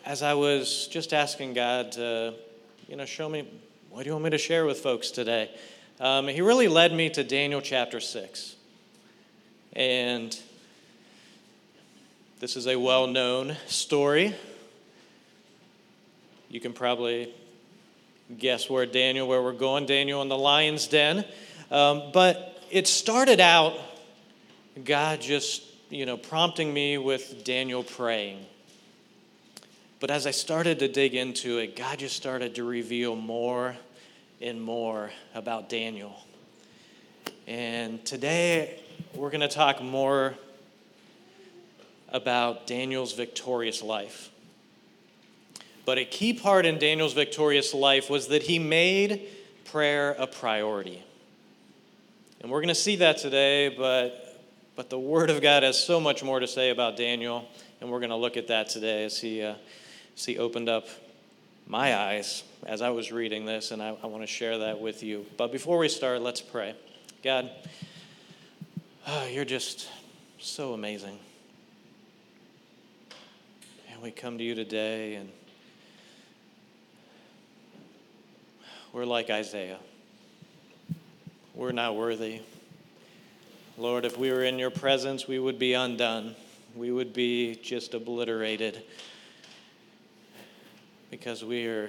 as I was just asking God to, show me, what do you want me to share with folks today? He really led me to Daniel chapter 6. And this is a well-known story. You can probably guess where we're going, Daniel in the lion's den. But it started out, God just, prompting me with Daniel praying. But as I started to dig into it, God just started to reveal more and more about Daniel. And today, we're going to talk more about Daniel's victorious life. But a key part in Daniel's victorious life was that he made prayer a priority. And we're going to see that today, but the Word of God has so much more to say about Daniel, and we're going to look at that today as he opened up my eyes as I was reading this, and I want to share that with you. But before we start, let's pray. God, you're just so amazing. And we come to you today, and we're like Isaiah. We're not worthy. Lord, if we were in your presence, we would be undone. We would be just obliterated because we are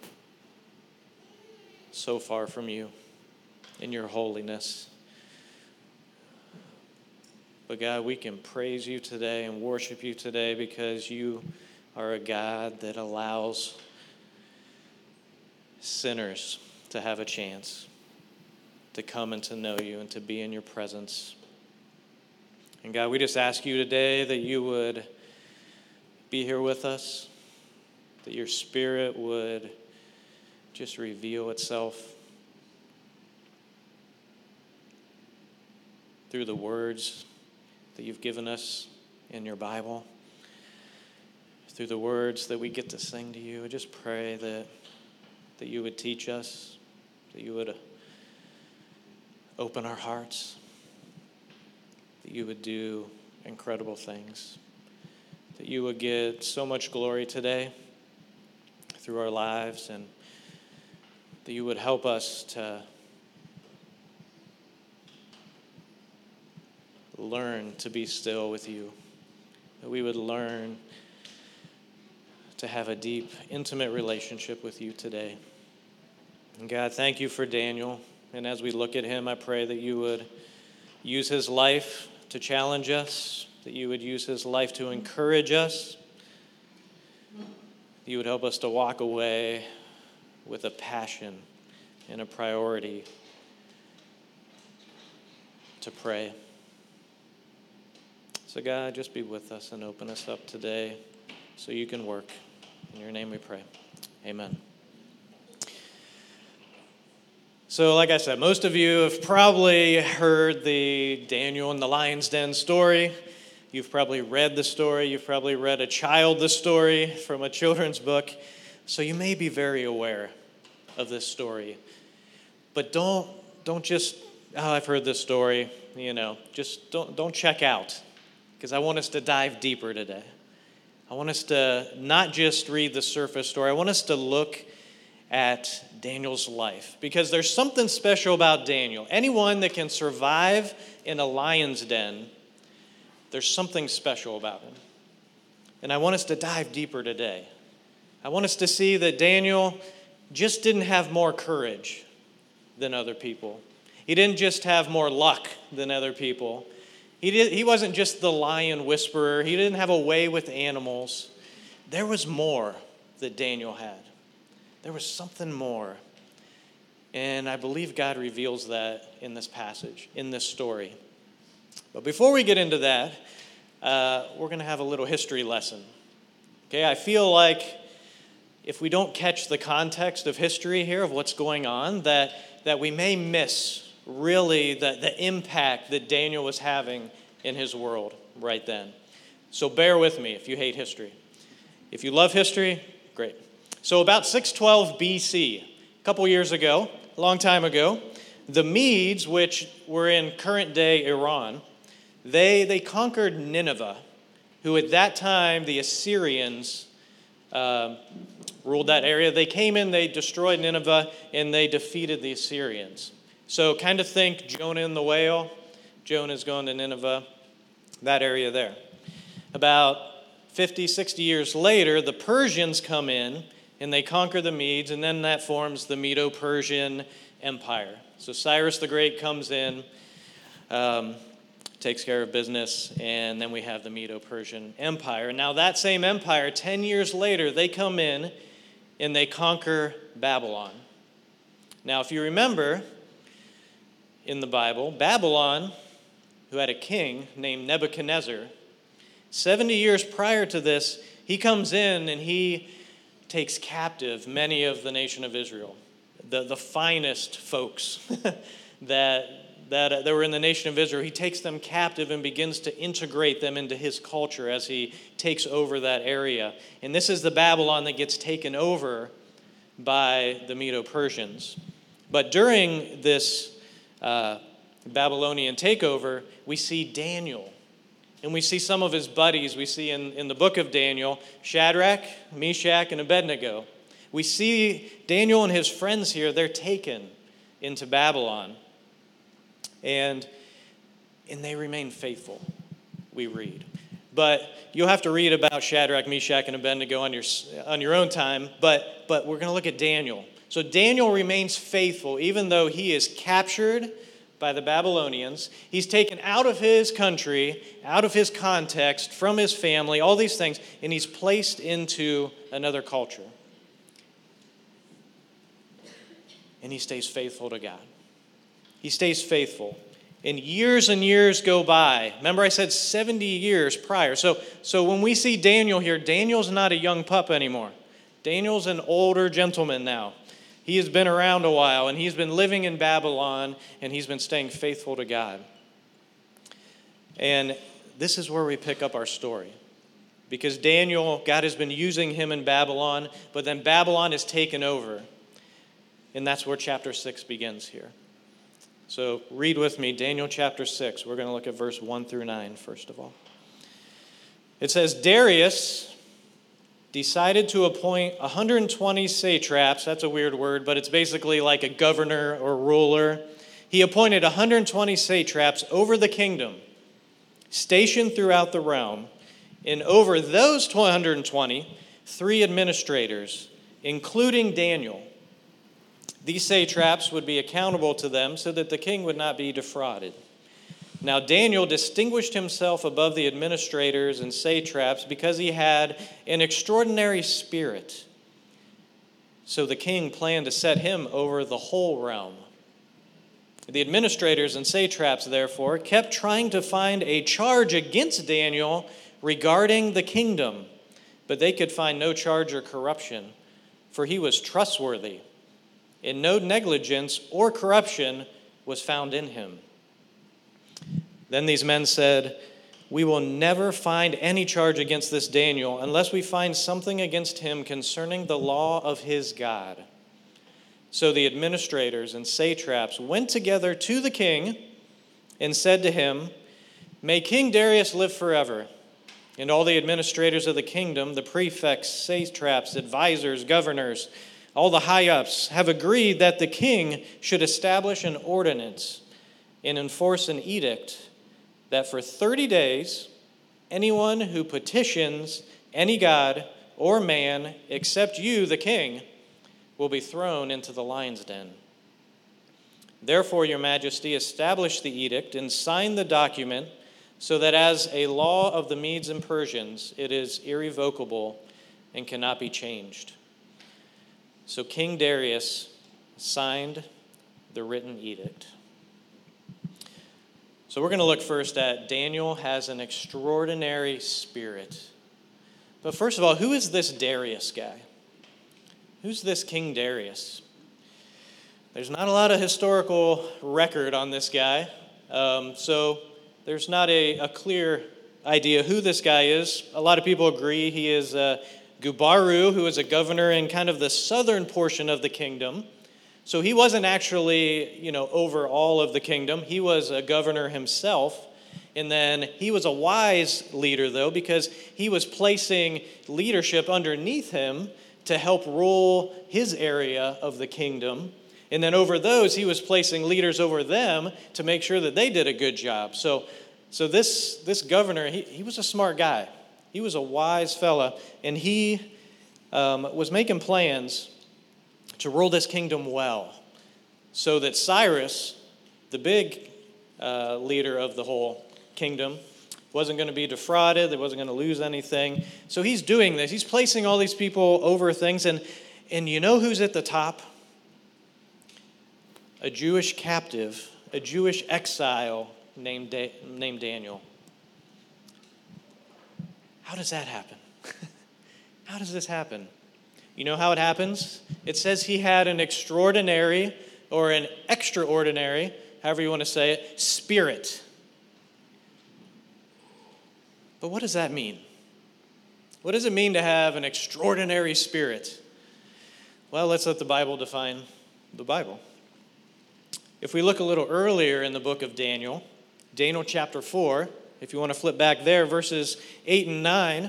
so far from you in your holiness. But God, we can praise you today and worship you today because you are a God that allows sinners to have a chance to come and to know you and to be in your presence. And God, we just ask you today that you would be here with us, that your Spirit would just reveal itself through the words that you've given us in your Bible, through the words that we get to sing to you. I just pray that you would teach us, that you would open our hearts, that you would do incredible things, that you would get so much glory today through our lives, and that you would help us to learn to be still with you, that we would learn to have a deep, intimate relationship with you today. And God, thank you for Daniel. And as we look at him, I pray that you would use his life to challenge us, that you would use his life to encourage us, that you would help us to walk away with a passion and a priority to pray. So God, just be with us and open us up today so you can work. In your name we pray. Amen. So like I said, most of you have probably heard the Daniel in the lion's den story. You've probably read the story. You've probably read a child the story from a children's book. So you may be very aware of this story. But don't just, I've heard this story, just don't check out. Because I want us to dive deeper today. I want us to not just read the surface story. I want us to look at Daniel's life, because there's something special about Daniel. Anyone that can survive in a lion's den, there's something special about him. And I want us to dive deeper today. I want us to see that Daniel just didn't have more courage than other people. He didn't just have more luck than other people. He wasn't just the lion whisperer. He didn't have a way with animals. There was more that Daniel had. There was something more. And I believe God reveals that in this passage, in this story. But before we get into that, we're going to have a little history lesson. Okay, I feel like if we don't catch the context of history here, of what's going on, that we may miss really the impact that Daniel was having in his world right then. So bear with me if you hate history. If you love history, great. So about 612 BC, a couple years ago, a long time ago, the Medes, which were in current-day Iran, they conquered Nineveh, who at that time the Assyrians ruled that area. They came in, they destroyed Nineveh, and they defeated the Assyrians. So kind of think Jonah and the whale. Jonah's going to Nineveh, that area there. About 50, 60 years later, the Persians come in, and they conquer the Medes, and then that forms the Medo-Persian Empire. So Cyrus the Great comes in, takes care of business, and then we have the Medo-Persian Empire. Now that same empire, 10 years later, they come in and they conquer Babylon. Now if you remember in the Bible, Babylon, who had a king named Nebuchadnezzar, 70 years prior to this, he comes in and he takes captive many of the nation of Israel, the finest folks that were in the nation of Israel. He takes them captive and begins to integrate them into his culture as he takes over that area. And this is the Babylon that gets taken over by the Medo-Persians. But during this Babylonian takeover, we see Daniel. And we see some of his buddies. We see in the book of Daniel, Shadrach, Meshach, and Abednego. We see Daniel and his friends here. They're taken into Babylon. And they remain faithful, we read. But you'll have to read about Shadrach, Meshach, and Abednego on your own time. But we're going to look at Daniel. So Daniel remains faithful, even though he is captured by the Babylonians. He's taken out of his country, out of his context, from his family, all these things, and he's placed into another culture. And he stays faithful to God. He stays faithful. And years go by. Remember I said 70 years prior. So when we see Daniel here, Daniel's not a young pup anymore. Daniel's an older gentleman now. He has been around a while, and he's been living in Babylon, and he's been staying faithful to God. And this is where we pick up our story. Because Daniel, God has been using him in Babylon, but then Babylon is taken over. And that's where chapter 6 begins here. So read with me, Daniel chapter 6. We're going to look at verse 1 through 9, first of all. It says, Darius decided to appoint 120 satraps. That's a weird word, but it's basically like a governor or ruler. He appointed 120 satraps over the kingdom, stationed throughout the realm. And over those 120, 3 administrators, including Daniel. These satraps would be accountable to them so that the king would not be defrauded. Now Daniel distinguished himself above the administrators and satraps because he had an extraordinary spirit. So the king planned to set him over the whole realm. The administrators and satraps, therefore, kept trying to find a charge against Daniel regarding the kingdom, but they could find no charge or corruption, for he was trustworthy, and no negligence or corruption was found in him. Then these men said, "We will never find any charge against this Daniel unless we find something against him concerning the law of his God." So the administrators and satraps went together to the king and said to him, "May King Darius live forever." And all the administrators of the kingdom, the prefects, satraps, advisors, governors, all the high-ups have agreed that the king should establish an ordinance and enforce an edict that for 30 days, anyone who petitions any god or man except you, the king, will be thrown into the lion's den. Therefore, your majesty, establish the edict and sign the document so that as a law of the Medes and Persians, it is irrevocable and cannot be changed. So King Darius signed the written edict. So we're going to look first at Daniel has an extraordinary spirit. But first of all, who is this Darius guy? Who's this King Darius? There's not a lot of historical record on this guy, so there's not a clear idea who this guy is. A lot of people agree he is Gubaru, who is a governor in kind of the southern portion of the kingdom. So he wasn't actually, over all of the kingdom. He was a governor himself. And then he was a wise leader, though, because he was placing leadership underneath him to help rule his area of the kingdom. And then over those, he was placing leaders over them to make sure that they did a good job. So this governor, he was a smart guy. He was a wise fella, and he was making plans to rule this kingdom well, so that Cyrus, the big leader of the whole kingdom, wasn't going to be defrauded. They wasn't going to lose anything. So he's doing this. He's placing all these people over things, and you know who's at the top? A Jewish captive, a Jewish exile named Daniel. How does that happen? How does this happen? You know how it happens? It says he had an extraordinary or an extraordinary, however you want to say it, spirit. But what does that mean? What does it mean to have an extraordinary spirit? Well, let's let the Bible define the Bible. If we look a little earlier in the book of Daniel, Daniel chapter 4, if you want to flip back there, verses 8 and 9,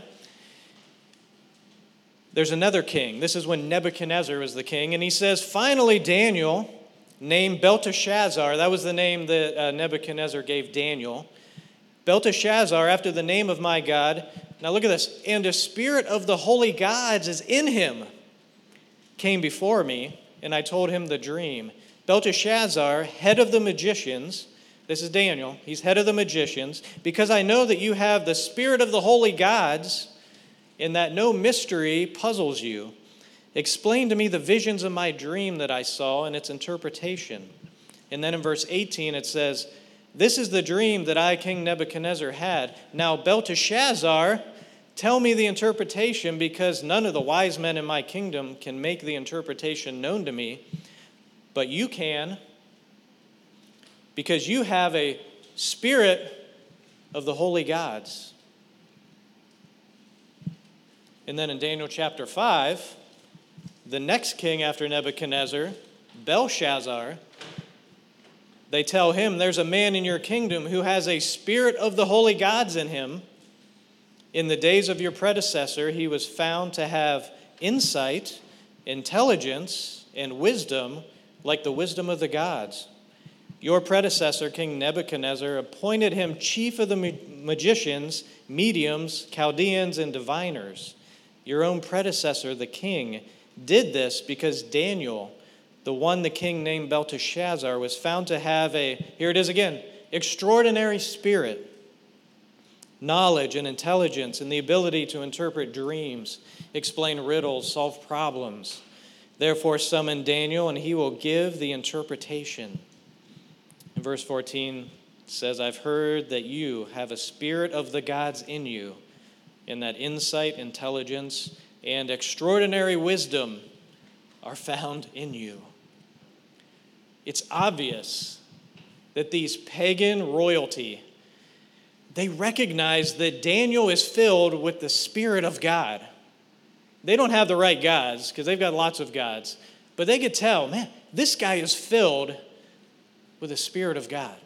there's another king. This is when Nebuchadnezzar was the king, and he says, finally Daniel, named Belteshazzar, that was the name that Nebuchadnezzar gave Daniel, Belteshazzar, after the name of my God. Now look at this. And the spirit of the holy gods is in him, came before me, and I told him the dream. Belteshazzar, head of the magicians, this is Daniel, he's head of the magicians, because I know that you have the spirit of the holy gods, and that no mystery puzzles you. Explain to me the visions of my dream that I saw and its interpretation. And then in verse 18 it says, this is the dream that I, King Nebuchadnezzar, had. Now Belteshazzar, tell me the interpretation, because none of the wise men in my kingdom can make the interpretation known to me, but you can, because you have a spirit of the holy gods. And then in Daniel chapter 5, the next king after Nebuchadnezzar, Belshazzar, they tell him, there's a man in your kingdom who has a spirit of the holy gods in him. In the days of your predecessor, he was found to have insight, intelligence, and wisdom, like the wisdom of the gods. Your predecessor, King Nebuchadnezzar, appointed him chief of the magicians, mediums, Chaldeans, and diviners. Your own predecessor, the king, did this because Daniel, the one the king named Belteshazzar, was found to have a, here it is again, extraordinary spirit, knowledge and intelligence, and the ability to interpret dreams, explain riddles, solve problems. Therefore summon Daniel, and he will give the interpretation. In verse 14 it says, I've heard that you have a spirit of the gods in you, and that insight, intelligence, and extraordinary wisdom are found in you. It's obvious that these pagan royalty, they recognize that Daniel is filled with the Spirit of God. They don't have the right gods, because they've got lots of gods, but they could tell, man, this guy is filled with the Spirit of God.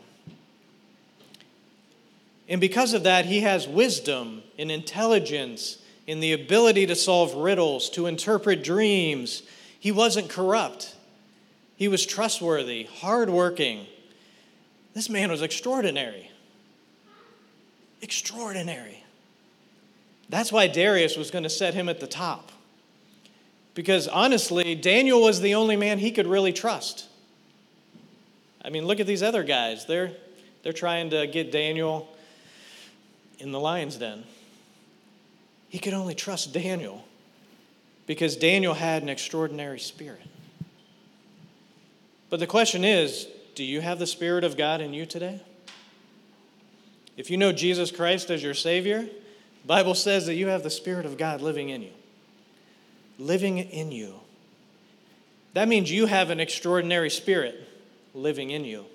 And because of that, he has wisdom and intelligence and the ability to solve riddles, to interpret dreams. He wasn't corrupt. He was trustworthy, hardworking. This man was extraordinary. Extraordinary. That's why Darius was going to set him at the top. Because honestly, Daniel was the only man he could really trust. I mean, look at these other guys. They're trying to get Daniel in the lion's den. He could only trust Daniel because Daniel had an extraordinary spirit. But the question is, do you have the Spirit of God in you today? If you know Jesus Christ as your Savior, the Bible says that you have the Spirit of God living in you. Living in you. That means you have an extraordinary spirit living in you.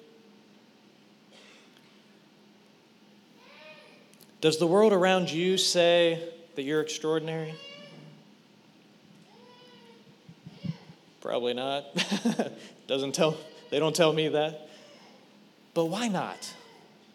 Does the world around you say that you're extraordinary? Probably not. They don't tell me that. But why not?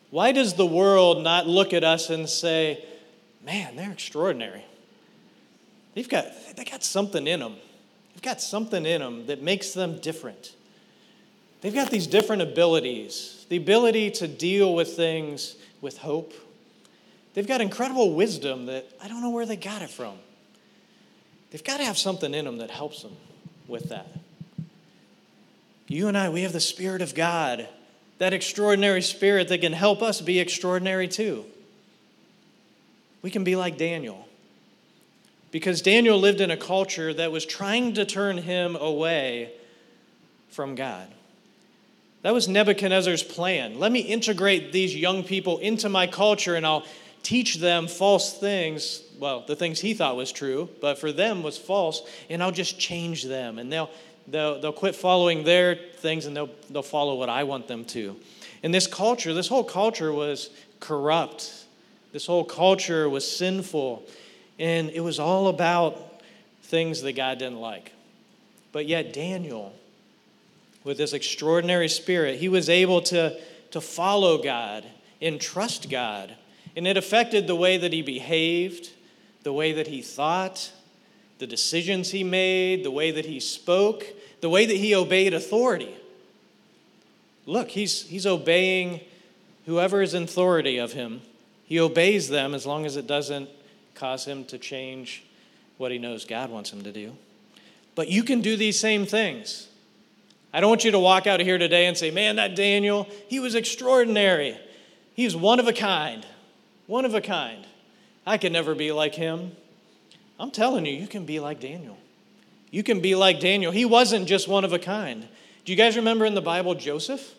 Why does the world not look at us and say, man, they're extraordinary? They got something in them. They've got something in them that makes them different. They've got these different abilities, the ability to deal with things with hope. They've got incredible wisdom that I don't know where they got it from. They've got to have something in them that helps them with that. You and I, we have the Spirit of God, that extraordinary Spirit that can help us be extraordinary too. We can be like Daniel. Because Daniel lived in a culture that was trying to turn him away from God. That was Nebuchadnezzar's plan. Let me integrate these young people into my culture and I'll teach them false things. Well, the things he thought was true, but for them was false, and I'll just change them. And they'll quit following their things and they'll follow what I want them to. And this whole culture was corrupt. This whole culture was sinful. And it was all about things that God didn't like. But yet Daniel, with this extraordinary spirit, he was able to follow God and trust God. And it affected the way that he behaved, the way that he thought, the decisions he made, the way that he spoke, the way that he obeyed authority. Look, he's obeying whoever is in authority of him. He obeys them as long as it doesn't cause him to change what he knows God wants him to do. But you can do these same things. I don't want you to walk out of here today and say, man, that Daniel, he was extraordinary. He was one of a kind. One of a kind. I could never be like him. I'm telling you, you can be like Daniel. You can be like Daniel. He wasn't just one of a kind. Do you guys remember in the Bible Joseph?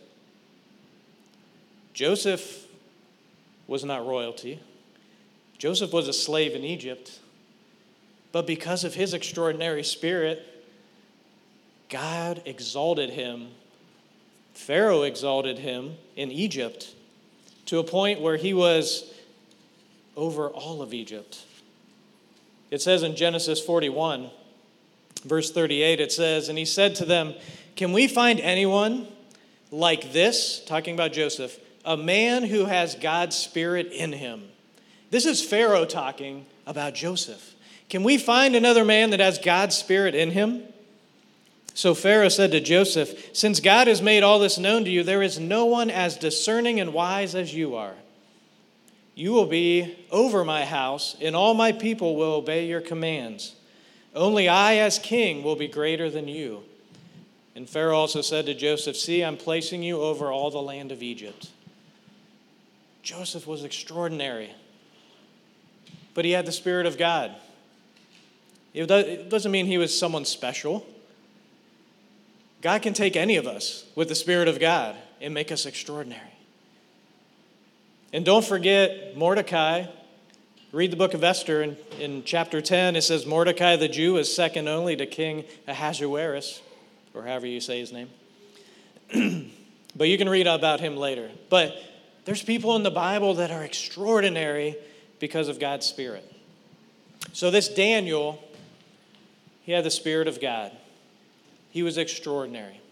Joseph was not royalty. Joseph was a slave in Egypt. But because of his extraordinary spirit, God exalted him. Pharaoh exalted him in Egypt to a point where he was over all of Egypt. It says in Genesis 41, verse 38, it says, and he said to them, can we find anyone like this, talking about Joseph, a man who has God's Spirit in him? This is Pharaoh talking about Joseph. Can we find another man that has God's Spirit in him? So Pharaoh said to Joseph, since God has made all this known to you, there is no one as discerning and wise as you are. You will be over my house, and all my people will obey your commands. Only I, as king, will be greater than you. And Pharaoh also said to Joseph, see, I'm placing you over all the land of Egypt. Joseph was extraordinary, but he had the Spirit of God. It doesn't mean he was someone special. God can take any of us with the Spirit of God and make us extraordinary. And don't forget Mordecai. Read the book of Esther in chapter 10. It says Mordecai the Jew is second only to King Ahasuerus, or however you say his name. But you can read about him later. But there's people in the Bible that are extraordinary because of God's Spirit. So this Daniel, he had the Spirit of God. He was extraordinary.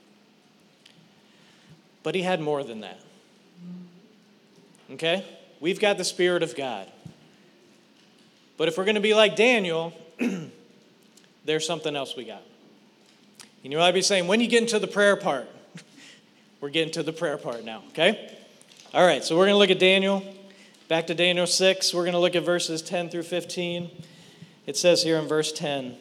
But he had more than that. Okay? We've got the Spirit of God. But if we're going to be like Daniel, there's something else we got. You know, I'd be saying, when you get into the prayer part, we're getting to the prayer part now, okay? All right, so we're going to look at Daniel. Back to Daniel 6. We're going to look at verses 10 through 15. It says here in verse 10,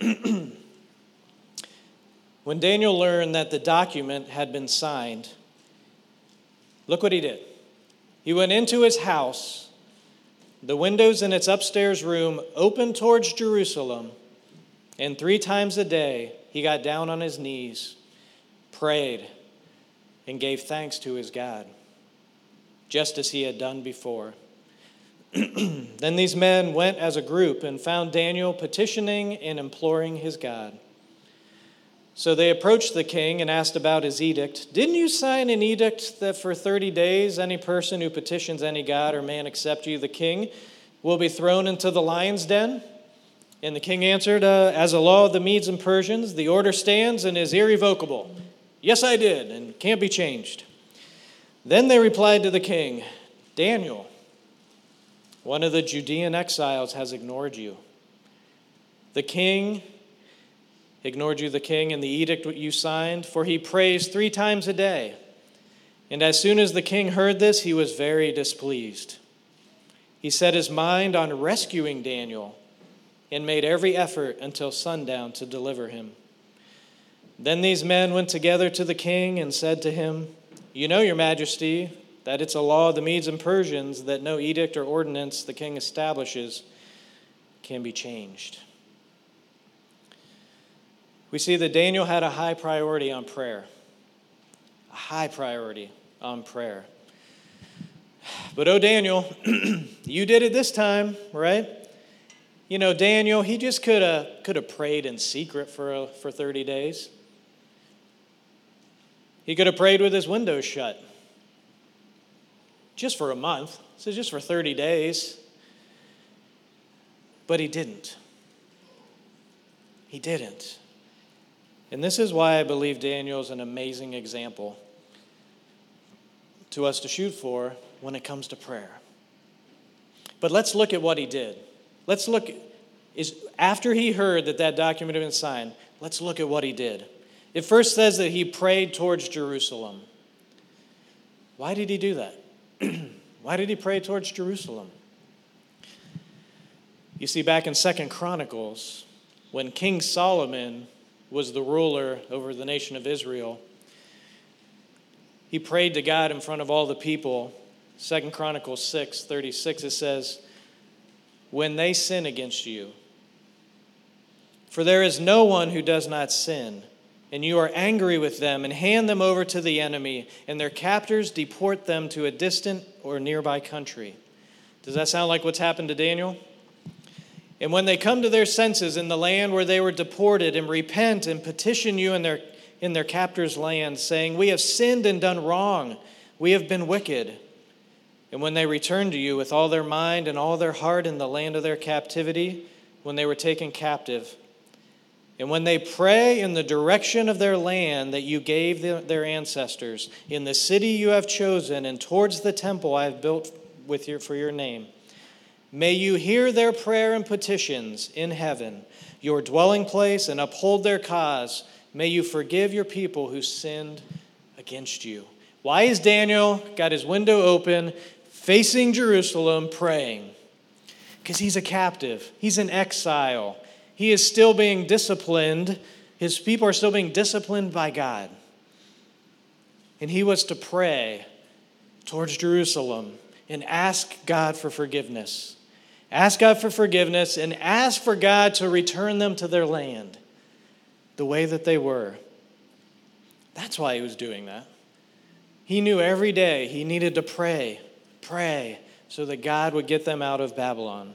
when Daniel learned that the document had been signed, look what he did. He went into his house. The windows in its upstairs room opened towards Jerusalem, and 3 times a day he got down on his knees, prayed, and gave thanks to his God, just as he had done before. Then these men went as a group and found Daniel petitioning and imploring his God. So they approached the king and asked about his edict. Didn't you sign an edict that for 30 days any person who petitions any god or man except you, the king, will be thrown into the lion's den? And the king answered, as a law of the Medes and Persians, the order stands and is irrevocable. Yes, I did, and can't be changed. Then they replied to the king, Daniel, one of the Judean exiles, has ignored you. The king ignored you, the king, and the edict you signed, for he prays 3 times a day. And as soon as the king heard this, he was very displeased. He set his mind on rescuing Daniel and made every effort until sundown to deliver him. Then these men went together to the king and said to him, "You know, your majesty, that it's a law of the Medes and Persians that no edict or ordinance the king establishes can be changed." We see that Daniel had a high priority on prayer. A high priority on prayer. But oh, Daniel, you did it this time, right? You know, Daniel, he just could have prayed in secret for 30 days. He could have prayed with his windows shut. Just for a month. So just for 30 days. But he didn't. He didn't. And this is why I believe Daniel is an amazing example to us to shoot for when it comes to prayer. But let's look at what he did. Let's look, after he heard that document had been signed, let's look at what he did. It first says that he prayed towards Jerusalem. Why did he do that? Why did he pray towards Jerusalem? You see, back in 2 Chronicles, when King Solomon was the ruler over the nation of Israel, he prayed to God in front of all the people. 2 Chronicles 6:36, it says, "When they sin against you, for there is no one who does not sin, and you are angry with them and hand them over to the enemy, and their captors deport them to a distant or nearby country." Does that sound like what's happened to Daniel? "And when they come to their senses in the land where they were deported and repent and petition you in their captors' land, saying, 'We have sinned and done wrong. We have been wicked.' And when they return to you with all their mind and all their heart in the land of their captivity, when they were taken captive, and when they pray in the direction of their land that you gave their ancestors, in the city you have chosen, and towards the temple I have built for your name, may you hear their prayer and petitions in heaven, your dwelling place, and uphold their cause. May you forgive your people who sinned against you." Why is Daniel got his window open, facing Jerusalem, praying? Because he's a captive. He's in exile. He is still being disciplined. His people are still being disciplined by God. And he was to pray towards Jerusalem and ask God for forgiveness. Ask God for forgiveness and ask for God to return them to their land the way that they were. That's why he was doing that. He knew every day he needed to pray, so that God would get them out of Babylon.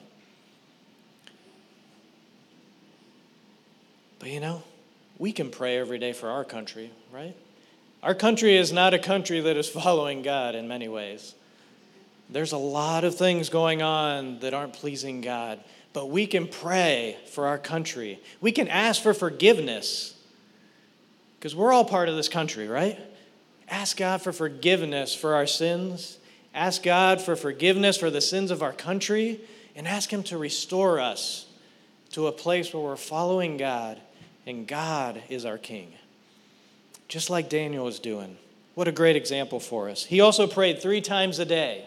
But you know, we can pray every day for our country, right? Our country is not a country that is following God in many ways. There's a lot of things going on that aren't pleasing God, but we can pray for our country. We can ask for forgiveness because we're all part of this country, right? Ask God for forgiveness for our sins. Ask God for forgiveness for the sins of our country, and ask him to restore us to a place where we're following God and God is our king. Just like Daniel was doing. What a great example for us. He also prayed 3 times a day.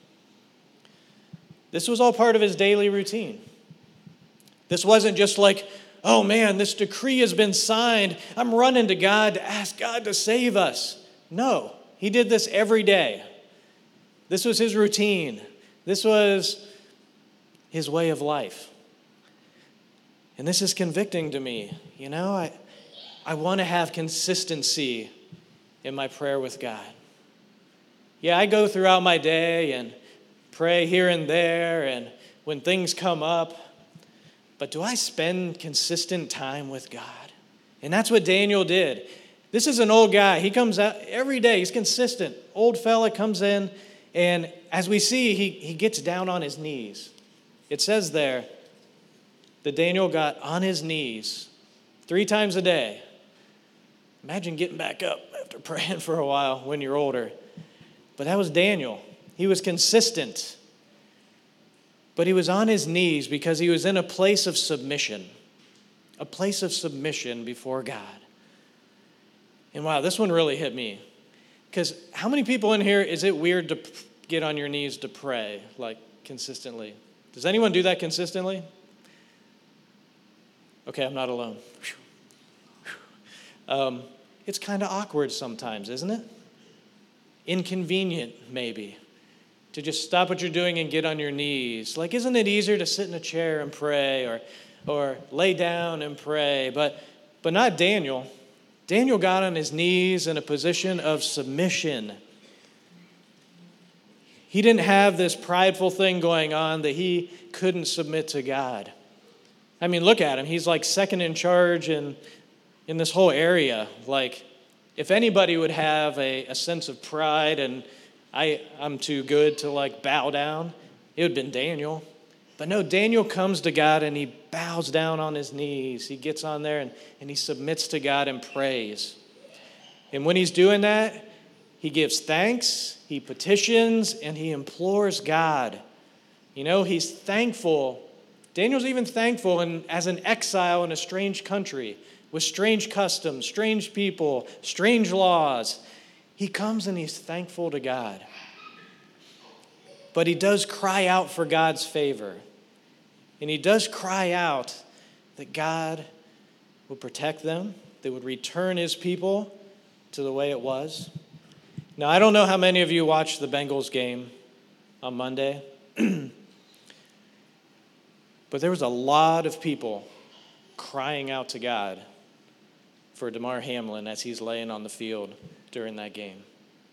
This was all part of his daily routine. This wasn't just like, oh man, this decree has been signed. I'm running to God to ask God to save us. No, he did this every day. This was his routine. This was his way of life. And this is convicting to me. You know, I want to have consistency in my prayer with God. Yeah, I go throughout my day and pray here and there and when things come up, but do I spend consistent time with God? And that's what Daniel did. This is an old guy. He comes out every day. He's consistent. Old fella comes in, and as we see, he gets down on his knees. It says there that Daniel got on his knees 3 times a day. Imagine getting back up after praying for a while when you're older. But that was Daniel. He was consistent. But he was on his knees because he was in a place of submission before God. And wow, this one really hit me. Because how many people in here, is it weird to get on your knees to pray, like consistently? Does anyone do that consistently? Okay, I'm not alone. It's kind of awkward sometimes, isn't it? Inconvenient, maybe, to just stop what you're doing and get on your knees. Like, isn't it easier to sit in a chair and pray or lay down and pray? But not Daniel. Daniel got on his knees in a position of submission. He didn't have this prideful thing going on that he couldn't submit to God. I mean, look at him. He's like second in charge in this whole area. Like, if anybody would have a sense of pride and I'm too good to like bow down, it would have been Daniel. But no, Daniel comes to God and he bows down on his knees. He gets on there and he submits to God and prays. And when he's doing that, he gives thanks, he petitions, and he implores God. You know, he's thankful. Daniel's even thankful as an exile in a strange country with strange customs, strange people, strange laws. He comes and he's thankful to God. But he does cry out for God's favor. And he does cry out that God would protect them, that would return his people to the way it was. Now, I don't know how many of you watched the Bengals game on Monday, but there was a lot of people crying out to God for Damar Hamlin as he's laying on the field during that game.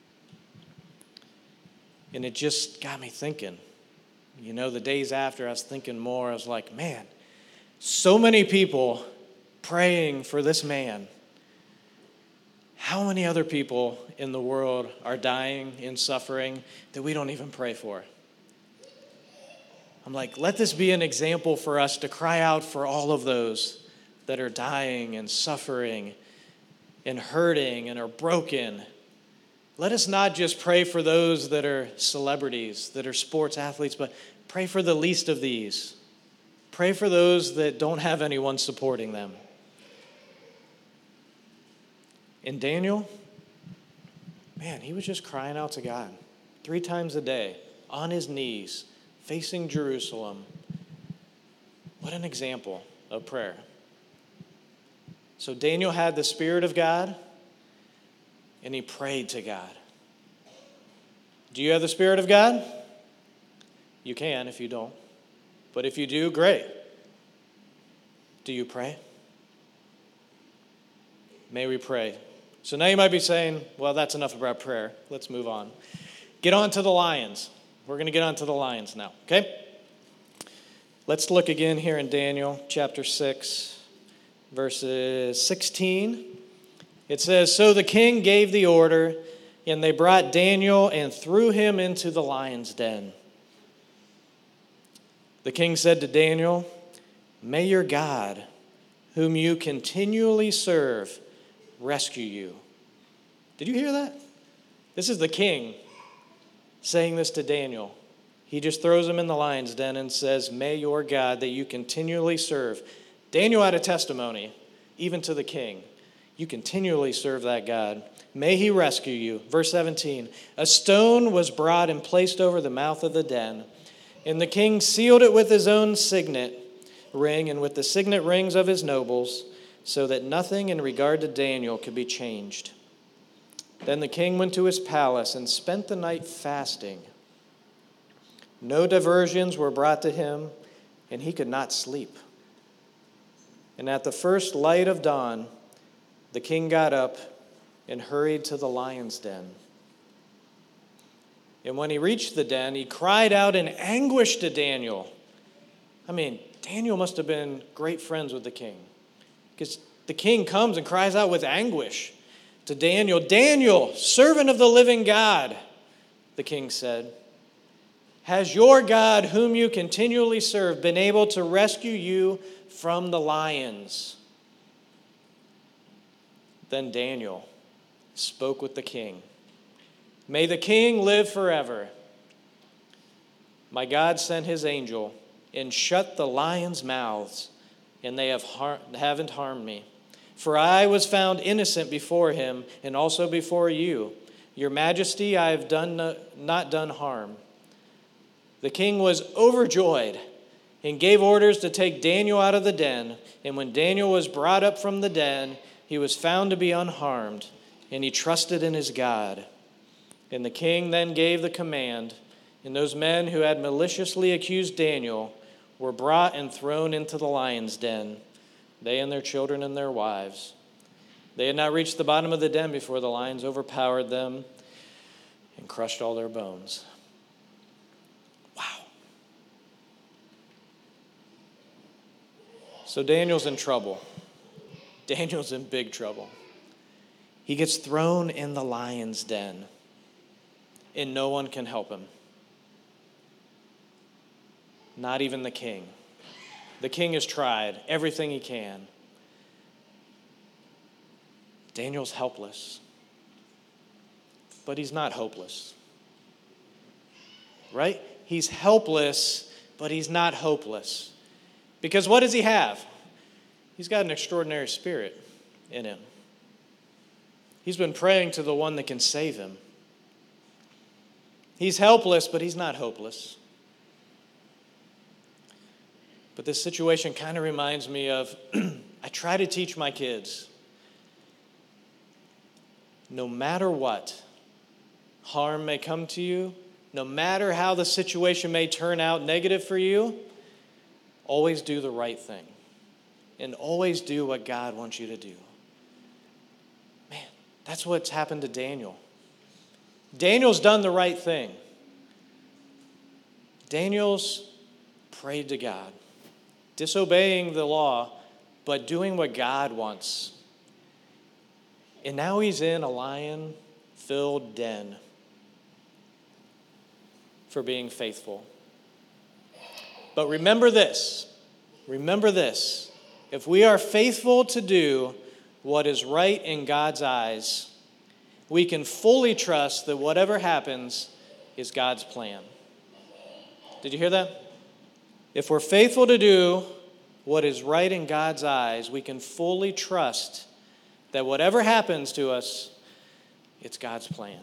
And it just got me thinking. You know, the days after, I was thinking more. I was like, man, so many people praying for this man. How many other people in the world are dying and suffering that we don't even pray for? I'm like, let this be an example for us to cry out for all of those that are dying and suffering and hurting and are broken. Let us not just pray for those that are celebrities, that are sports athletes, but pray for the least of these. Pray for those that don't have anyone supporting them. And Daniel, man, he was just crying out to God 3 times a day, on his knees, facing Jerusalem. What an example of prayer. So Daniel had the Spirit of God, and he prayed to God. Do you have the Spirit of God? You can if you don't. But if you do, great. Do you pray? May we pray. So now you might be saying, well, that's enough about prayer. Let's move on. Get on to the lions. We're going to get on to the lions now, okay? Let's look again here in Daniel chapter 6, verses 16. It says, so the king gave the order, and they brought Daniel and threw him into the lion's den. The king said to Daniel, may your God, whom you continually serve, rescue you. Did you hear that? This is the king saying this to Daniel. He just throws him in the lion's den and says, may your God that you continually serve. Daniel had a testimony, even to the king. You continually serve that God. May he rescue you. Verse 17, a stone was brought and placed over the mouth of the den, and the king sealed it with his own signet ring and with the signet rings of his nobles, so that nothing in regard to Daniel could be changed. Then the king went to his palace and spent the night fasting. No diversions were brought to him, and he could not sleep. And at the first light of dawn, the king got up and hurried to the lion's den. And when he reached the den, he cried out in anguish to Daniel. I mean, Daniel must have been great friends with the king, because the king comes and cries out with anguish to Daniel. Daniel, servant of the living God, the king said, has your God, whom you continually serve, been able to rescue you from the lions? Then Daniel spoke with the king. May the king live forever. My God sent his angel and shut the lions' mouths, and they haven't harmed me. For I was found innocent before him and also before you. Your majesty, I have not done harm. The king was overjoyed and gave orders to take Daniel out of the den. And when Daniel was brought up from the den, he was found to be unharmed, and he trusted in his God. And the king then gave the command, and those men who had maliciously accused Daniel were brought and thrown into the lion's den, they and their children and their wives. They had not reached the bottom of the den before the lions overpowered them and crushed all their bones. Wow. So Daniel's in trouble. Daniel's in big trouble. He gets thrown in the lion's den, and no one can help him. Not even the king. The king has tried everything he can. Daniel's helpless. But he's not hopeless. Right? He's helpless, but he's not hopeless. Because what does he have? He's got an extraordinary spirit in him. He's been praying to the one that can save him. He's helpless, but he's not hopeless. But this situation kind of reminds me of, I try to teach my kids, no matter what harm may come to you, no matter how the situation may turn out negative for you, always do the right thing. And always do what God wants you to do. Man, that's what's happened to Daniel. Daniel's done the right thing. Daniel's prayed to God, disobeying the law, but doing what God wants. And now he's in a lion-filled den for being faithful. But remember this. If we are faithful to do what is right in God's eyes, we can fully trust that whatever happens is God's plan. Did you hear that? If we're faithful to do what is right in God's eyes, we can fully trust that whatever happens to us, it's God's plan.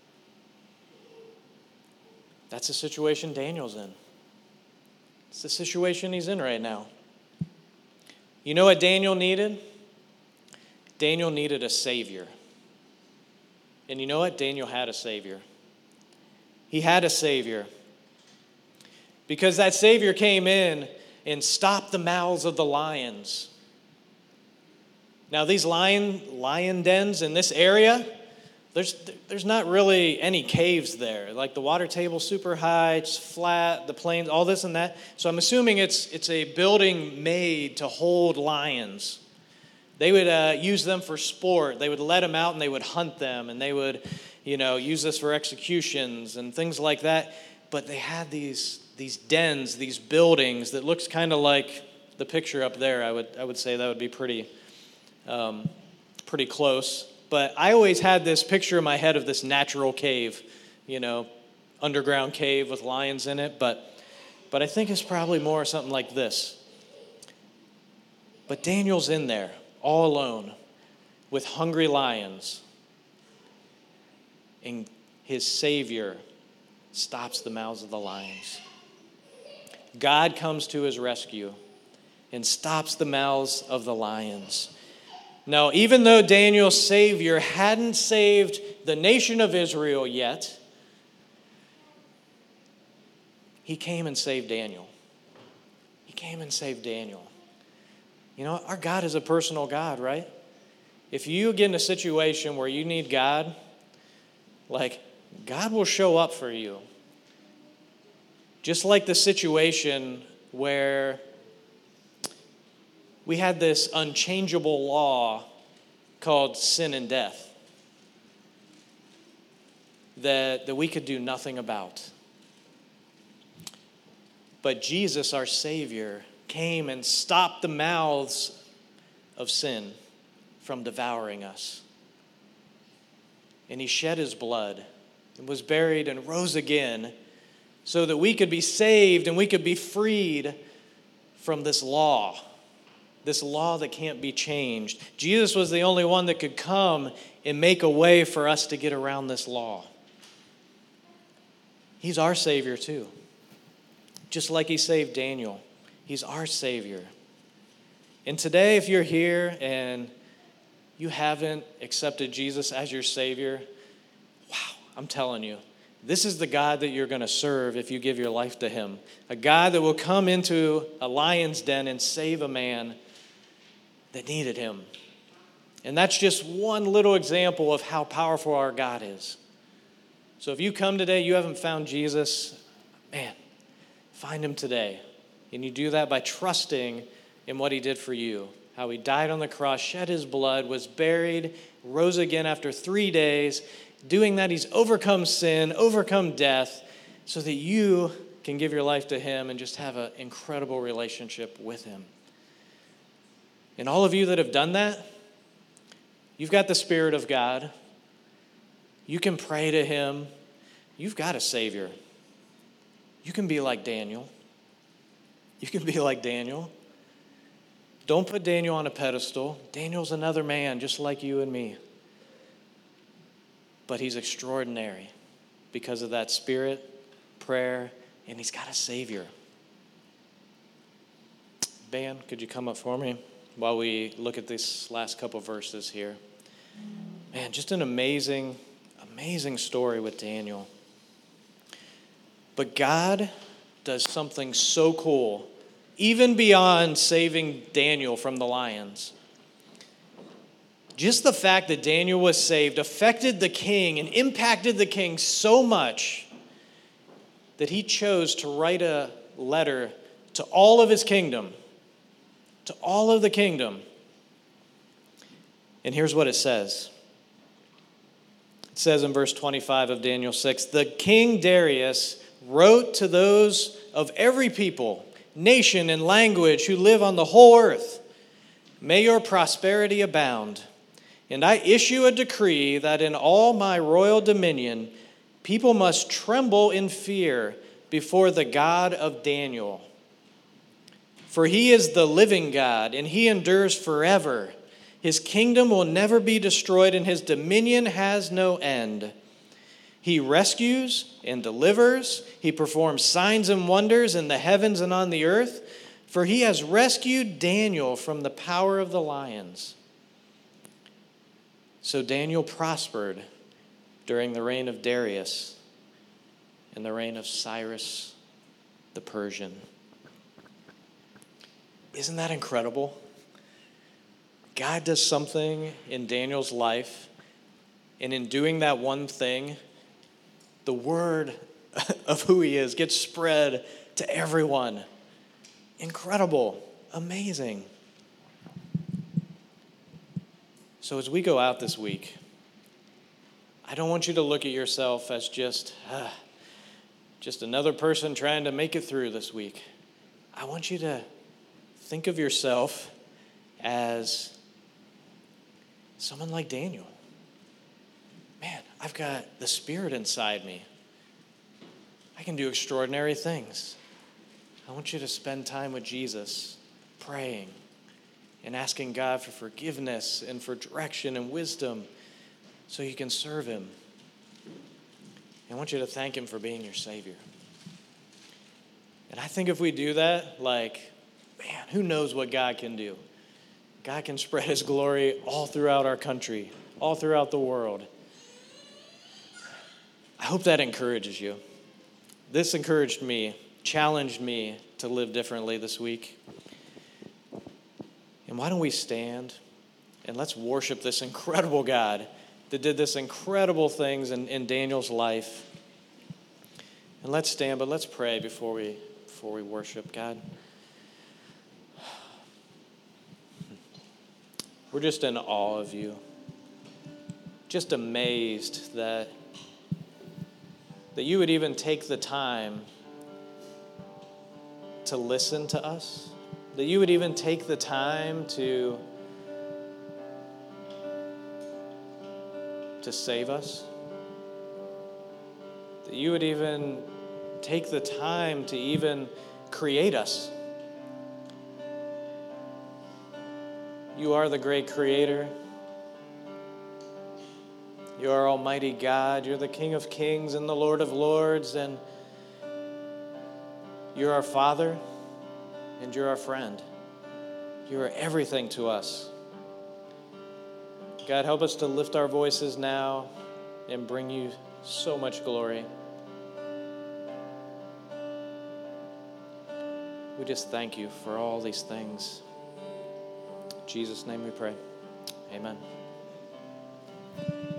That's the situation Daniel's in. It's the situation he's in right now. You know what Daniel needed? Daniel needed a savior. And you know what? Daniel had a savior. He had a savior. Because that savior came in and stopped the mouths of the lions. Now, these lion dens in this area, there's not really any caves there. Like the water table's super high, it's flat, the plains, all this and that. So I'm assuming it's a building made to hold lions. They would use them for sport. They would let them out and they would hunt them, and they would, use this for executions and things like that. But they had these dens, these buildings that looks kind of like the picture up there. I would say that would be pretty close. But I always had this picture in my head of this natural cave, underground cave with lions in it. But I think it's probably more something like this. But Daniel's in there, all alone, with hungry lions. And his Savior stops the mouths of the lions. God comes to his rescue and stops the mouths of the lions. Now, even though Daniel's Savior hadn't saved the nation of Israel yet, he came and saved Daniel. He came and saved Daniel. Our God is a personal God, right? If you get in a situation where you need God, God will show up for you. Just like the situation where we had this unchangeable law called sin and death that we could do nothing about. But Jesus, our Savior, came and stopped the mouths of sin from devouring us. And he shed his blood and was buried and rose again so that we could be saved and we could be freed from this law that can't be changed. Jesus was the only one that could come and make a way for us to get around this law. He's our Savior too. Just like he saved Daniel, he's our Savior. And today, if you're here and you haven't accepted Jesus as your Savior, wow, I'm telling you, this is the God that you're going to serve if you give your life to him. A God that will come into a lion's den and save a man that needed him. And that's just one little example of how powerful our God is. So if you come today, you haven't found Jesus, man, find him today. And you do that by trusting in what he did for you, how he died on the cross, shed his blood, was buried, rose again after 3 days. Doing that, he's overcome sin, overcome death, so that you can give your life to him and just have an incredible relationship with him. And all of you that have done that, you've got the Spirit of God. You can pray to him. You've got a Savior. You can be like Daniel. You can be like Daniel. Don't put Daniel on a pedestal. Daniel's another man just like you and me. But he's extraordinary because of that Spirit, prayer, and he's got a Savior. Ben, could you come up for me while we look at this last couple verses here? Man, just an amazing, amazing story with Daniel. But God does something so cool, even beyond saving Daniel from the lions. Just the fact that Daniel was saved affected the king and impacted the king so much that he chose to write a letter to all of his kingdom, to all of the kingdom. And here's what it says. It says in verse 25 of Daniel 6, "The king Darius wrote to those of every people, nation, and language who live on the whole earth, 'May your prosperity abound. And I issue a decree that in all my royal dominion, people must tremble in fear before the God of Daniel. For he is the living God, and he endures forever. His kingdom will never be destroyed, and his dominion has no end. He rescues and delivers. He performs signs and wonders in the heavens and on the earth. For he has rescued Daniel from the power of the lions.' So Daniel prospered during the reign of Darius and the reign of Cyrus the Persian." Isn't that incredible? God does something in Daniel's life, and in doing that one thing, the word of who he is gets spread to everyone. Incredible, amazing. So as we go out this week, I don't want you to look at yourself as just another person trying to make it through this week. I want you to think of yourself as someone like Daniel. Man, I've got the Spirit inside me. I can do extraordinary things. I want you to spend time with Jesus, praying and asking God for forgiveness and for direction and wisdom so you can serve him. I want you to thank him for being your Savior. And I think if we do that, man, who knows what God can do? God can spread his glory all throughout our country, all throughout the world. I hope that encourages you. This encouraged me, challenged me to live differently this week. And why don't we stand and let's worship this incredible God that did this incredible things in Daniel's life. And let's stand, but let's pray before we worship God. We're just in awe of you. Just amazed that you would even take the time to listen to us. That you would even take the time to save us. That you would even take the time to even create us. You are the great creator. You are Almighty God. You're the King of Kings and the Lord of Lords, and you're our Father, and you're our friend. You are everything to us. God, help us to lift our voices now and bring you so much glory. We just thank you for all these things. In Jesus' name we pray. Amen.